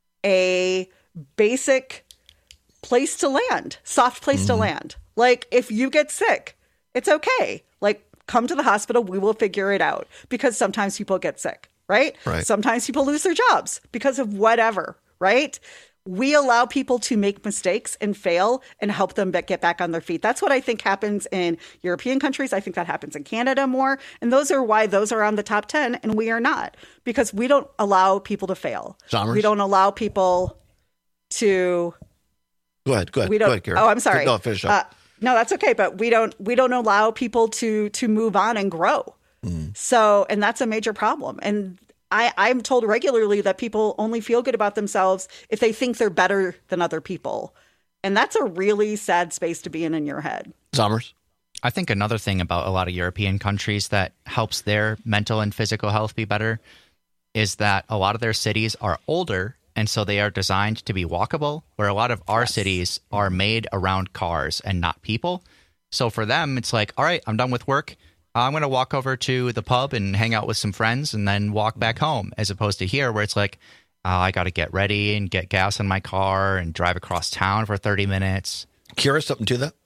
a basic place to land, soft place to land. Like, if you get sick, it's okay. Like, come to the hospital, we will figure it out. Because sometimes people get sick, right? Sometimes people lose their jobs because of whatever, right? We allow people to make mistakes and fail and help them get back on their feet. That's what I think happens in European countries. I think that happens in Canada more. And those are why those are on the top 10 and we are not. Because we don't allow people to fail. Sommers? We don't allow people to... Go ahead, Karen. Oh, I'm sorry. No, finish up. No, that's okay. But we don't allow people to move on and grow. So, and that's a major problem. And I'm told regularly that people only feel good about themselves if they think they're better than other people. And that's a really sad space to be in your head. Zommers? I think another thing about a lot of European countries that helps their mental and physical health be better is that a lot of their cities are older, and so they are designed to be walkable, where a lot of our cities are made around cars and not people. So for them, it's like, all right, I'm done with work. I'm going to walk over to the pub and hang out with some friends and then walk back home, as opposed to here where it's like, I got to get ready and get gas in my car and drive across town for 30 minutes. Kira, something to that?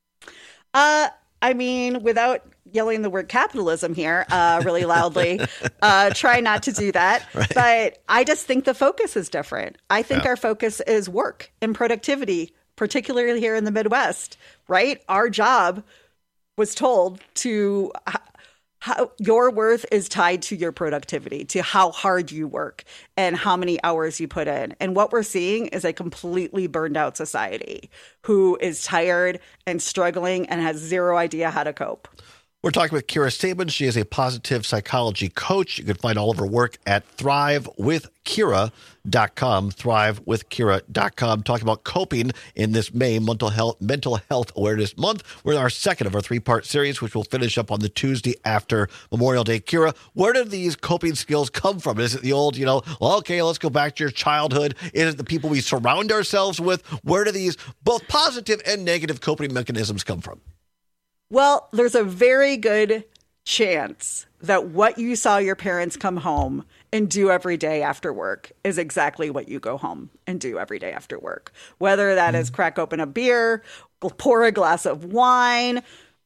I mean, without yelling the word capitalism here really loudly, try not to do that. Right. But I just think the focus is different. I think our focus is work and productivity, particularly here in the Midwest, right? Our job was told to how your worth is tied to your productivity, to how hard you work and how many hours you put in. And what we're seeing is a completely burned out society who is tired and struggling and has zero idea how to cope. We're talking with Kira Sabin. She is a positive psychology coach. You can find all of her work at thrivewithkira.com, thrivewithkira.com. Talking about coping in this May Mental Health Awareness Month. We're in our second of our three-part series, which will finish up on the Tuesday after Memorial Day. Kira, where did these coping skills come from? Is it the old, okay, let's go back to your childhood? Is it the people we surround ourselves with? Where do these both positive and negative coping mechanisms come from? Well, there's a very good chance that what you saw your parents come home and do every day after work is exactly what you go home and do every day after work. Whether that is crack open a beer, pour a glass of wine,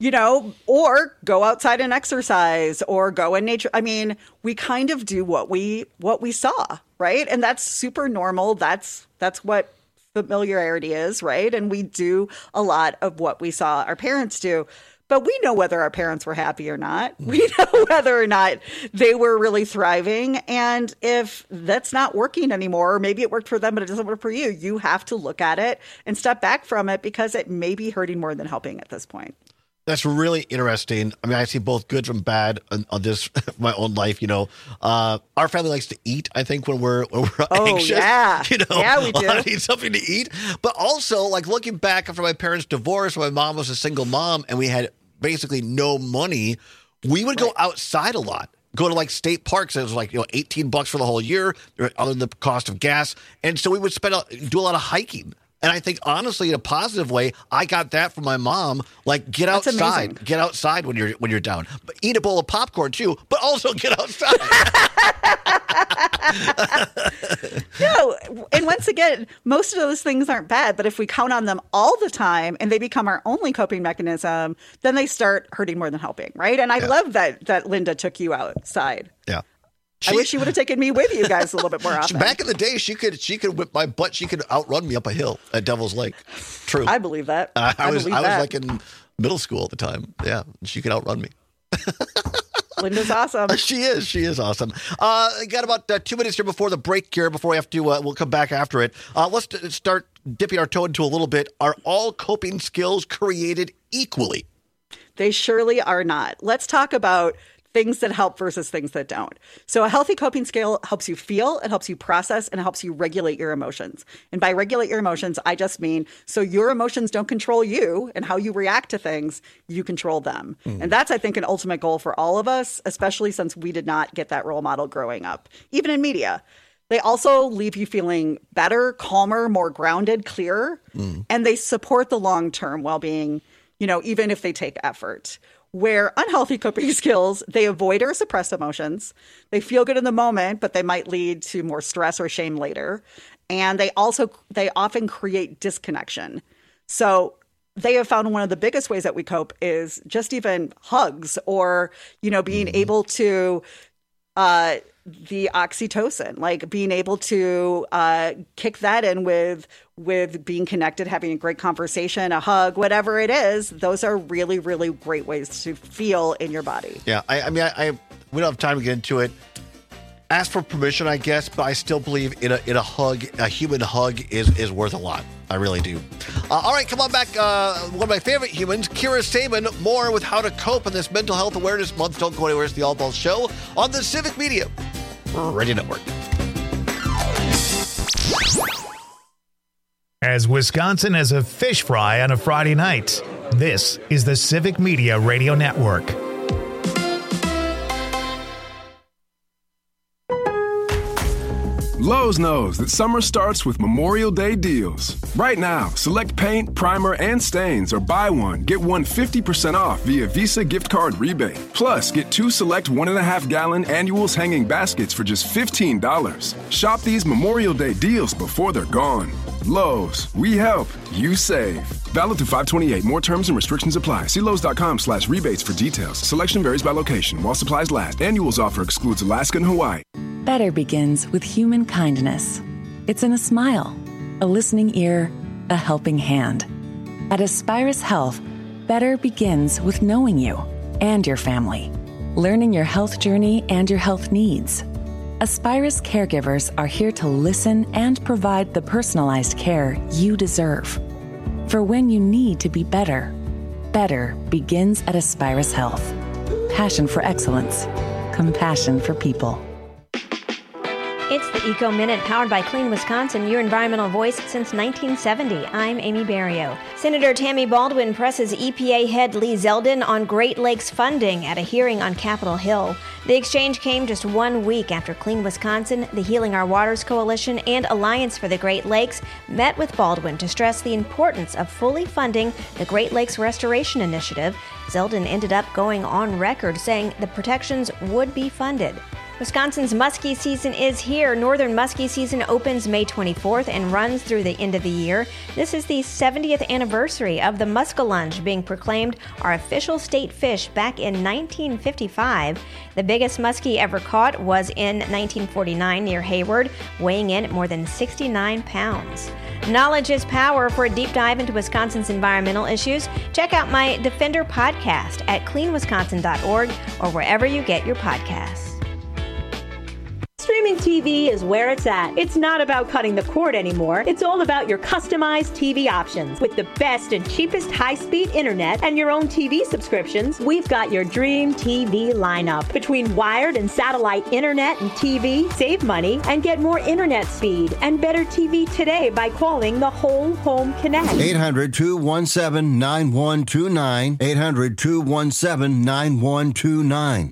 or go outside and exercise or go in nature. I mean, we kind of do what we saw, right? And that's super normal. That's what familiarity is, right? And we do a lot of what we saw our parents do. But we know whether our parents were happy or not. We know whether or not they were really thriving. And if that's not working anymore, or maybe it worked for them, but it doesn't work for you, you have to look at it and step back from it because it may be hurting more than helping at this point. That's really interesting. I mean, I see both good from bad on this, my own life. Our family likes to eat, I think, when we're anxious. Yeah. Yeah, we do. I need something to eat. But also, looking back after my parents' divorce, my mom was a single mom and we had basically no money, we would go outside a lot. Go to state parks. It was $18 for the whole year, other than the cost of gas. And so we would do a lot of hiking. And I think, honestly, in a positive way, I got that from my mom. Get outside. Get outside when you're down. But eat a bowl of popcorn, too, but also get outside. No, and once again, most of those things aren't bad, but if we count on them all the time and they become our only coping mechanism, then they start hurting more than helping, right? And I love that Linda took you outside. Yeah. I wish she would have taken me with you guys a little bit more often. Back in the day, she could whip my butt. She could outrun me up a hill at Devil's Lake. True. I believe that. I was in middle school at the time. Yeah, she could outrun me. Linda's awesome. She is awesome. Got about 2 minutes here before the break here, before we have to, we'll come back after it. Let's start dipping our toe into a little bit. Are all coping skills created equally? They surely are not. Let's talk about things that help versus things that don't. So a healthy coping skill helps you feel, it helps you process, and it helps you regulate your emotions. And by regulate your emotions, I just mean so your emotions don't control you and how you react to things, you control them. And that's, I think, an ultimate goal for all of us, especially since we did not get that role model growing up, even in media. They also leave you feeling better, calmer, more grounded, clearer, and they support the long-term well-being, even if they take effort. Where unhealthy coping skills, they avoid or suppress emotions. They feel good in the moment, but they might lead to more stress or shame later. And they often create disconnection. So they have found one of the biggest ways that we cope is just even hugs or, being able to the oxytocin, being able to kick that in with being connected, having a great conversation, a hug, whatever it is. Those are really, really great ways to feel in your body. Yeah, I mean, we don't have time to get into it. Ask for permission, I guess, but I still believe in a hug, a human hug is worth a lot. I really do. All right, come on back. One of my favorite humans, Kira Sabin, more with how to cope in this Mental Health Awareness Month. Don't go anywhere. It's the All Balls Show on the Civic Media Radio Network. as Wisconsin as a fish fry on a Friday night. This is the Civic Media Radio Network. Lowe's knows that summer starts with Memorial Day deals. Right now, select paint, primer, and stains, or buy one, get one 50% off via Visa gift card rebate. Plus, get 2 select 1.5-gallon annuals hanging baskets for just $15. Shop these Memorial Day deals before they're gone. Lowe's, we help, you save. Valid through 5/28. More terms and restrictions apply. See Lowe's.com/rebates for details. Selection varies by location. While supplies last. Annuals offer excludes Alaska and Hawaii. Better begins with human kindness. It's in a smile, a listening ear, a helping hand. At Aspirus Health, better begins with knowing you and your family, learning your health journey and your health needs. Aspirus caregivers are here to listen and provide the personalized care you deserve. For when you need to be better, better begins at Aspirus Health. Passion for excellence, compassion for people. It's the Eco Minute, powered by Clean Wisconsin, your environmental voice since 1970. I'm Amy Barrio. Senator Tammy Baldwin presses EPA head Lee Zeldin on Great Lakes funding at a hearing on Capitol Hill. The exchange came just 1 week after Clean Wisconsin, the Healing Our Waters Coalition, and Alliance for the Great Lakes met with Baldwin to stress the importance of fully funding the Great Lakes Restoration Initiative. Zeldin ended up going on record saying the protections would be funded. Wisconsin's muskie season is here. Northern muskie season opens May 24th and runs through the end of the year. This is the 70th anniversary of the muskellunge being proclaimed our official state fish back in 1955. The biggest muskie ever caught was in 1949 near Hayward, weighing in at more than 69 pounds. Knowledge is power. For a deep dive into Wisconsin's environmental issues, check out my Defender podcast at cleanwisconsin.org or wherever you get your podcasts. Streaming TV is where it's at. It's not about cutting the cord anymore. It's all about your customized TV options. With the best and cheapest high-speed internet and your own TV subscriptions, we've got your dream TV lineup. Between wired and satellite internet and TV, save money and get more internet speed and better TV today by calling the Whole Home Connect. 800-217-9129. 800-217-9129.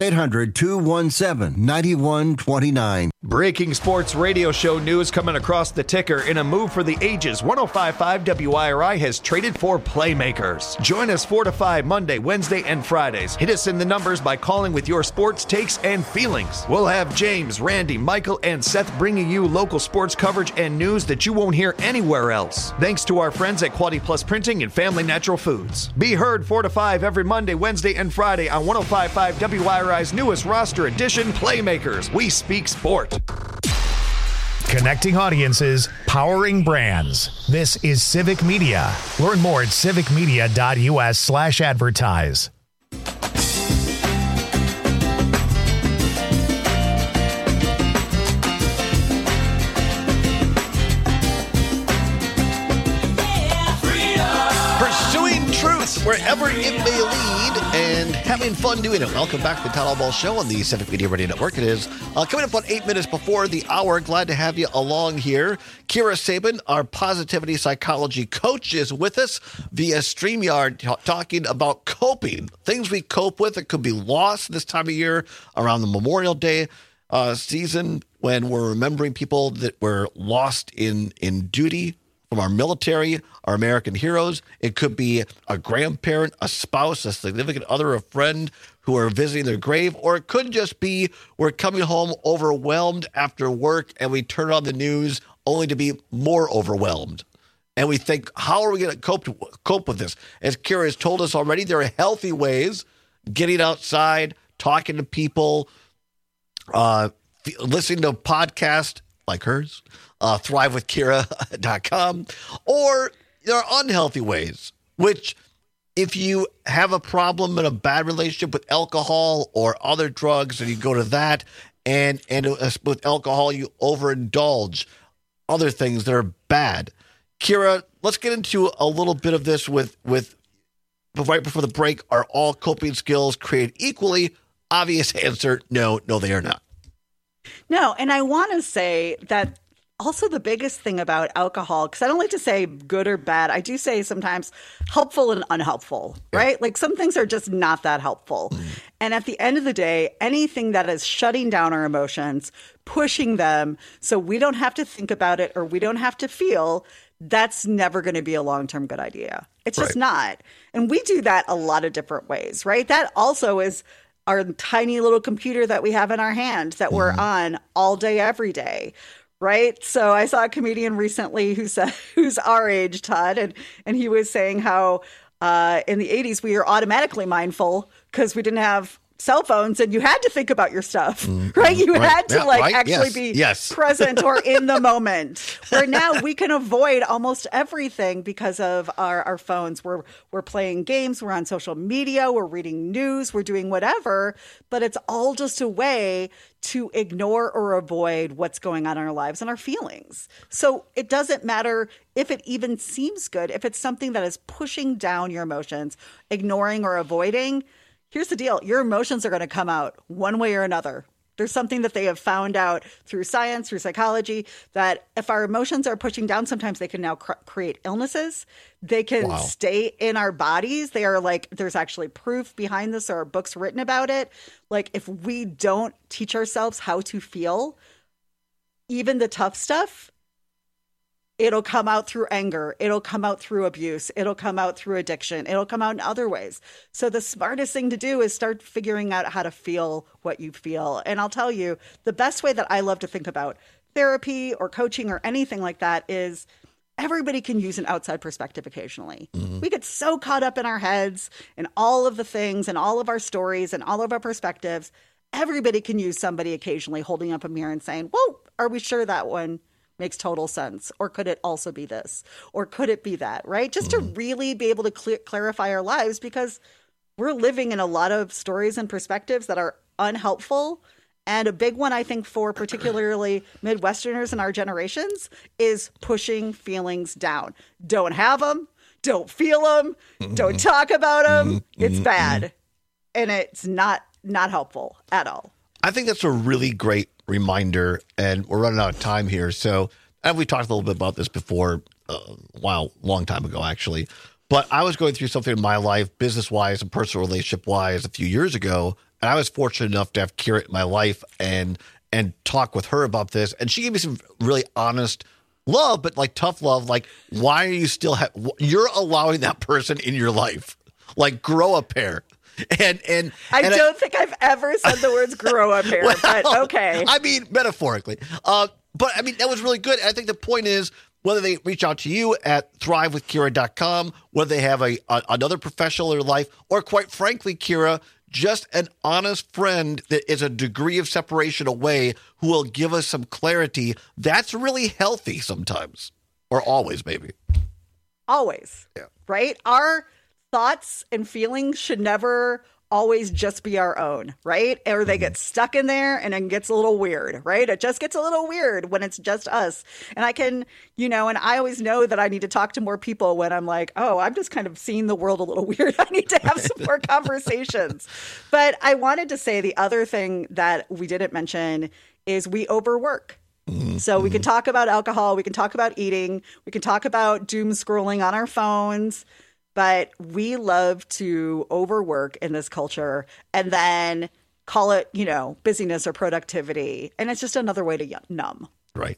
800-217-9129. Breaking sports radio show news coming across the ticker. In a move for the ages, 105.5 WIRI has traded for playmakers. Join us 4 to 5 Monday, Wednesday, and Fridays. Hit us in the numbers by calling with your sports takes and feelings. We'll have James, Randy, Michael, and Seth bringing you local sports coverage and news that you won't hear anywhere else. Thanks to our friends at Quality Plus Printing and Family Natural Foods. Be heard 4 to 5 every Monday, Wednesday, and Friday on 105.5 WIRI's newest roster edition, Playmakers. We speak sport. Connecting audiences, powering brands. This is Civic Media. Learn more at civicmedia.us/advertise. Pursuing truth wherever it may lead and having fun doing it. Welcome back to the Todd Ball Show on the Civic Media Radio Network. It is coming up on 8 minutes before the hour. Glad to have you along here. Kira Sabin, our positivity psychology coach, is with us via StreamYard talking about coping. Things we cope with that could be lost this time of year around the Memorial Day season when we're remembering people that were lost in duty from our military, our American heroes. It could be a grandparent, a spouse, a significant other, a friend who are visiting their grave, or it could just be we're coming home overwhelmed after work and we turn on the news only to be more overwhelmed. And we think, how are we going to cope with this? As Kira has told us already, there are healthy ways, getting outside, talking to people, listening to a podcast like hers, thrivewithkira.com, or there are unhealthy ways, which if you have a problem and a bad relationship with alcohol or other drugs and you go to that, and with alcohol you overindulge, other things that are bad. Kira, let's get into a little bit of this with right before the break. Are all coping skills created equally? Obvious answer, no, they are not. No, and I want to say that also the biggest thing about alcohol, because I don't like to say good or bad. I do say sometimes helpful and unhelpful, right? Like some things are just not that helpful. And at the end of the day, anything that is shutting down our emotions, pushing them so we don't have to think about it or we don't have to feel, that's never going to be a long-term good idea. It's just not. And we do that a lot of different ways, right? That also is our tiny little computer that we have in our hand that we're on all day, every day. Right. So I saw a comedian recently who's our age, Todd, and he was saying how in the 80s we were automatically mindful because we didn't have cell phones and you had to think about your stuff, right? You had to actually be present or in the moment. Where now we can avoid almost everything because of our phones. We're playing games, we're on social media, we're reading news, we're doing whatever, but it's all just a way to ignore or avoid what's going on in our lives and our feelings. So it doesn't matter if it even seems good, if it's something that is pushing down your emotions, ignoring or avoiding. Here's the deal. Your emotions are going to come out one way or another. There's something that they have found out through science, through psychology, that if our emotions are pushing down, sometimes they can now create illnesses. They can stay in our bodies. They are like, there's actually proof behind this. There are books written about it. Like if we don't teach ourselves how to feel, even the tough stuff, it'll come out through anger. It'll come out through abuse. It'll come out through addiction. It'll come out in other ways. So the smartest thing to do is start figuring out how to feel what you feel. And I'll tell you, the best way that I love to think about therapy or coaching or anything like that is everybody can use an outside perspective occasionally. We get so caught up in our heads and all of the things and all of our stories and all of our perspectives. Everybody can use somebody occasionally holding up a mirror and saying, whoa, are we sure that one makes total sense? Or could it also be this? Or could it be that, right? Just to really be able to clarify our lives, because we're living in a lot of stories and perspectives that are unhelpful. And a big one, I think, for particularly Midwesterners in our generations is pushing feelings down. Don't have them. Don't feel them. Don't talk about them. It's bad. And it's not helpful at all. I think that's a really great reminder, and we're running out of time here. So, and we talked a little bit about this before, long time ago, actually. But I was going through something in my life, business-wise and personal relationship-wise, a few years ago, and I was fortunate enough to have Kira in my life and talk with her about this. And she gave me some really honest love, but like tough love. Like, why are you still you're allowing that person in your life? Like, grow a pair. And I don't think I've ever said the words grow up here, but okay. I mean, metaphorically. But I mean, that was really good. I think the point is, whether they reach out to you at thrivewithkira.com, whether they have another professional in their life, or quite frankly, Kira, just an honest friend that is a degree of separation away who will give us some clarity, that's really healthy sometimes. Or always, maybe. Always. Yeah. Right? Our thoughts and feelings should never always just be our own, right? Or they get stuck in there and it gets a little weird, right? It just gets a little weird when it's just us. And I can, and I always know that I need to talk to more people when I'm like, oh, I'm just kind of seeing the world a little weird. I need to have some more conversations. But I wanted to say the other thing that we didn't mention is we overwork. So we can talk about alcohol, we can talk about eating, we can talk about doom scrolling on our phones, but we love to overwork in this culture and then call it, busyness or productivity. And it's just another way to numb. Right.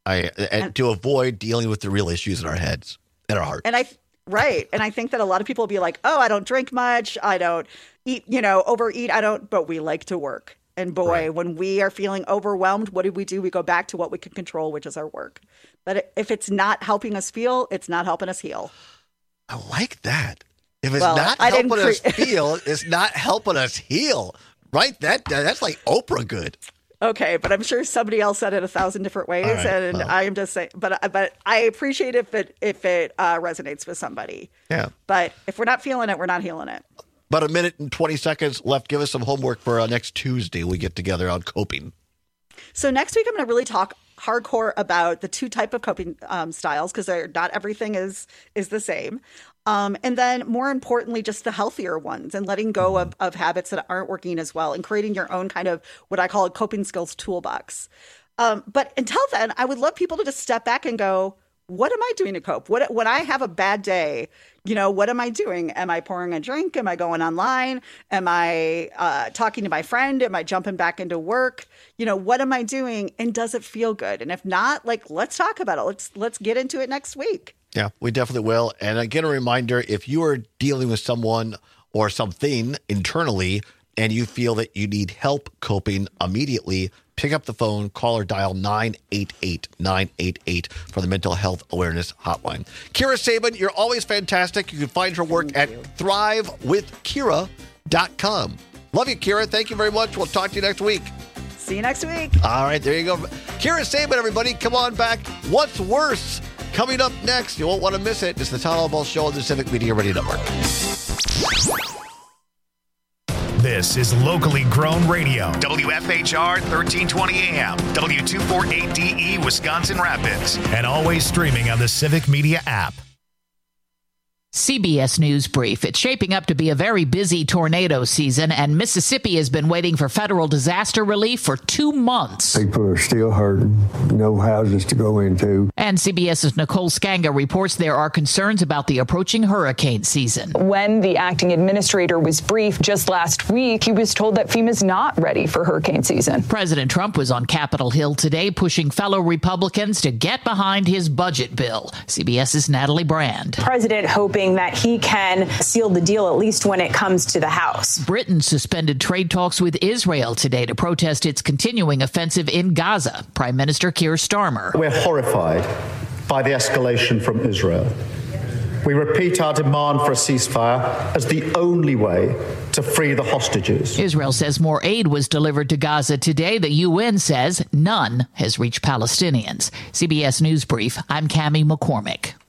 And to avoid dealing with the real issues in our heads and our heart. Right. And I think that a lot of people will be like, oh, I don't drink much. I don't eat, overeat. But we like to work. And boy, when we are feeling overwhelmed, what do? We go back to what we can control, which is our work. But if it's not helping us feel, it's not helping us heal. I like that. If it's not helping us feel, it's not helping us heal. Right? That's like Oprah good. Okay, but I'm sure somebody else said it 1,000 different ways, I am just saying. But I appreciate if it resonates with somebody. Yeah. But if we're not feeling it, we're not healing it. About 1 minute and 20 seconds left. Give us some homework for next Tuesday. We get together on coping. So next week, I'm going to really talk hardcore about the two type of coping styles, because not everything is the same. And then more importantly, just the healthier ones and letting go of habits that aren't working as well and creating your own kind of what I call a coping skills toolbox. But until then, I would love people to just step back and go, what am I doing to cope? When I have a bad day, what am I doing? Am I pouring a drink? Am I going online? Am I talking to my friend? Am I jumping back into work? What am I doing? And does it feel good? And if not, let's talk about it. Let's get into it next week. Yeah, we definitely will. And again, a reminder, if you are dealing with someone or something internally and you feel that you need help coping immediately, pick up the phone, call or dial 988-988 for the Mental Health Awareness Hotline. Kira Sabin, you're always fantastic. You can find her work at thrivewithkira.com. Love you, Kira. Thank you very much. We'll talk to you next week. See you next week. All right, there you go. Kira Sabin, everybody. Come on back. What's worse? Coming up next, you won't want to miss it. It's the Tom Albaugh Show on the Civic Media Radio Network. This is locally grown radio. WFHR 1320 AM, W248DE, Wisconsin Rapids, and always streaming on the Civic Media app. CBS News Brief. It's shaping up to be a very busy tornado season, and Mississippi has been waiting for federal disaster relief for 2 months. People are still hurting, no houses to go into. And CBS's Nicole Skanga reports there are concerns about the approaching hurricane season. When the acting administrator was briefed just last week, he was told that FEMA's not ready for hurricane season. President Trump was on Capitol Hill today pushing fellow Republicans to get behind his budget bill. CBS's Natalie Brand. President hoping that he can seal the deal, at least when it comes to the House. Britain suspended trade talks with Israel today to protest its continuing offensive in Gaza. Prime Minister Keir Starmer. We're horrified by the escalation from Israel. We repeat our demand for a ceasefire as the only way to free the hostages. Israel says more aid was delivered to Gaza today. The UN says none has reached Palestinians. CBS News Brief, I'm Cammie McCormick.